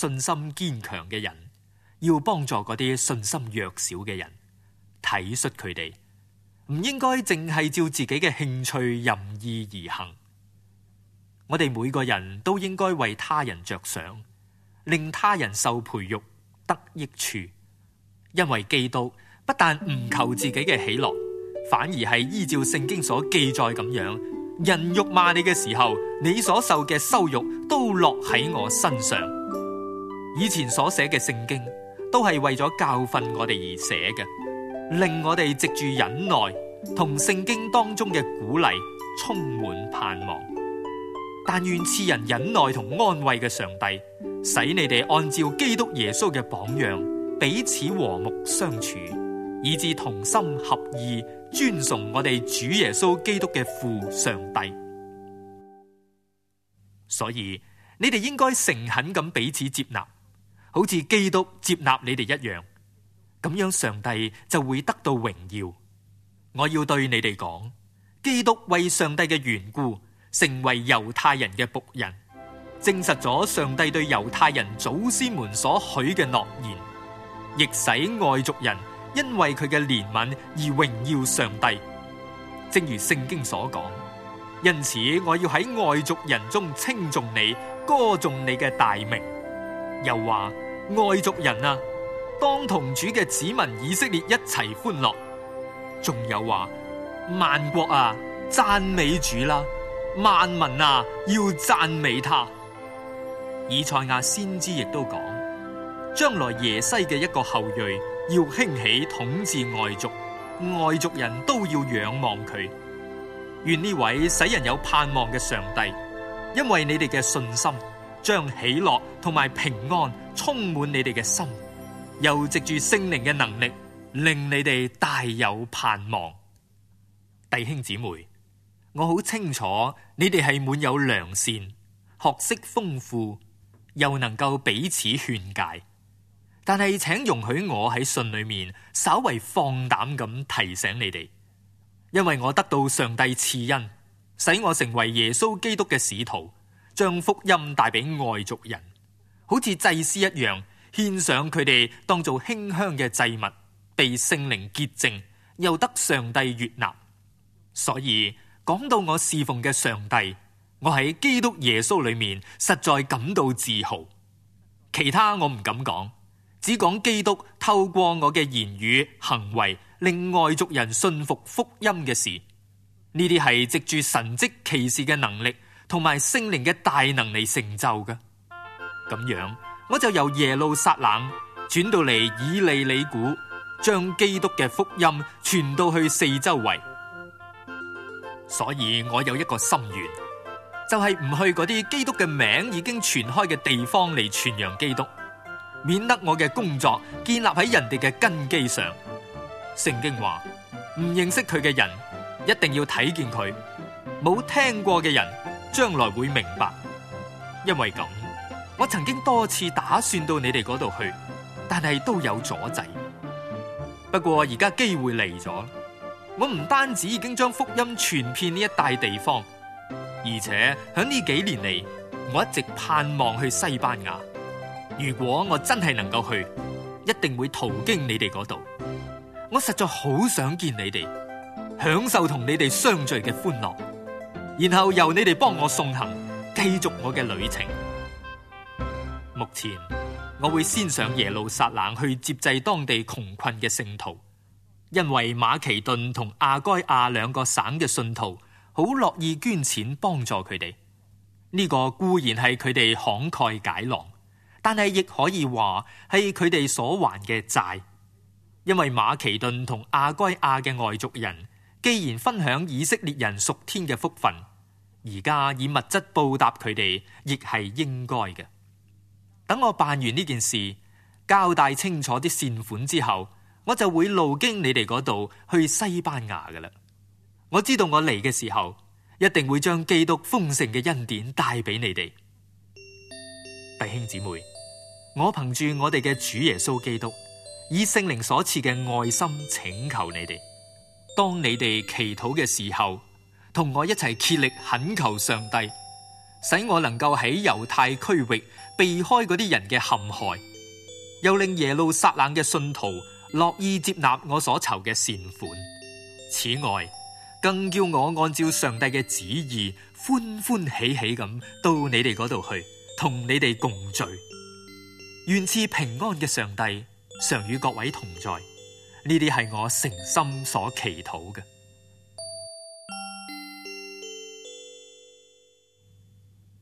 信心堅強嘅人，要幫助嗰啲信心弱小嘅人，體恤佢哋，唔應該淨係照自己嘅興趣任意而行。我哋每個人都應該為他人着想，令他人受培育得益處。因為基督不但唔求自己嘅喜樂，反而係依照聖經所記載咁樣，人辱罵你嘅時候，你所受嘅羞辱都落喺我身上。以前所寫嘅聖經都係為咗教訓我哋而寫嘅，令我哋藉住忍耐同聖經當中嘅鼓勵充滿盼望。但願賜人忍耐同安慰嘅上帝，使你哋按照基督耶穌嘅榜樣，彼此和睦相處，以致同心合意尊崇我哋主耶穌基督嘅父上帝。所以你哋應該誠懇咁彼此接納，好似基督接納你哋一樣，咁樣上帝就會得到榮耀。我要對你哋講，基督為上帝嘅緣故，成為猶太人嘅僕人，證實咗上帝對猶太人祖先們所許嘅諾言，亦使外族人因為佢嘅憐憫而榮耀上帝。正如聖經所講，因此我要喺外族人中稱頌你，歌頌你嘅大名。又話，外族人啊，當同主嘅子民以色列一齊歡樂。仲有話，萬國啊，讚美主啦，萬民啊，要讚美他。以賽亞先知亦都講，將來耶西嘅一個後裔要興起統治外族，外族人都要仰望佢。願呢位使人有盼望嘅上帝，因為你哋嘅信心，將喜樂同埋平安充滿你哋嘅心，又藉住聖靈嘅能力，令你哋大有盼望。弟兄姊妹，我好清楚你哋係滿有良善，學識豐富，又能夠彼此勸誡。但係請容許我喺信裏面稍為放膽咁提醒你哋，因為我得到上帝賜恩，使我成為耶穌基督嘅使徒，將福音帶俾外族人，好似祭司一樣，獻上佢哋當做馨香嘅祭物，被聖靈潔淨，又得上帝悅納。所以講到我侍奉嘅上帝，我喺基督耶穌裏面實在感到自豪。其他我唔敢講，只講基督透過我嘅言語行為，令外族人信服福音嘅事。呢啲係藉住神蹟奇事嘅能力同埋聖靈嘅大能嚟成就嘅。咁樣我就由耶路撒冷轉到嚟以利里古，將基督嘅福音傳到去四周圍。所以我有一個心願，就係唔去嗰啲基督嘅名已經傳開嘅地方嚟傳揚基督，免得我嘅工作建立喺人哋嘅根基上。聖經話，唔認識佢嘅人一定要睇見佢，冇聽過嘅人將來會明白。因為咁，我曾經多次打算到你哋嗰度去，但係都有阻滯。不過而家機會嚟咗，我唔單止已經將福音傳遍呢一帶地方，而且響呢幾年嚟，我一直盼望去西班牙。如果我真係能夠去，一定會途經你哋嗰度。我實在好想見你哋，享受同你哋相聚嘅歡樂，然後由你哋幫我送行，繼續我嘅旅程。目前我會先上耶路撒冷去接濟當地窮困嘅聖徒，因為馬其頓同亞該亞兩個省嘅信徒好樂意捐錢幫助佢哋。呢個固然係佢哋慷慨解囊，但係亦可以話係佢哋所還嘅債。因為馬其頓同亞該亞嘅外族人既然分享以色列人屬天嘅福分，而家以物質報答佢哋，亦係應該嘅。等我辦完呢件事，交代清楚啲善款之後，我就會路經你哋嗰度去西班牙㗎喇。我知道我嚟嘅時候，一定會將基督豐盛嘅恩典帶俾你哋。弟兄姊妹，我憑住我哋嘅主耶穌基督，以聖靈所賜嘅愛心請求你哋，當你哋祈禱嘅時候，同我一齊竭力懇求上帝， 使我能夠喺猶太區域避開嗰啲人嘅陷害，又令耶路撒冷嘅信徒樂意接納我所籌嘅善款。此外，更叫我按照上帝嘅旨意，歡歡喜喜咁到你哋嗰度去，同你哋共聚。願賜平安嘅上帝常與各位同在。呢啲係我誠心所祈禱嘅。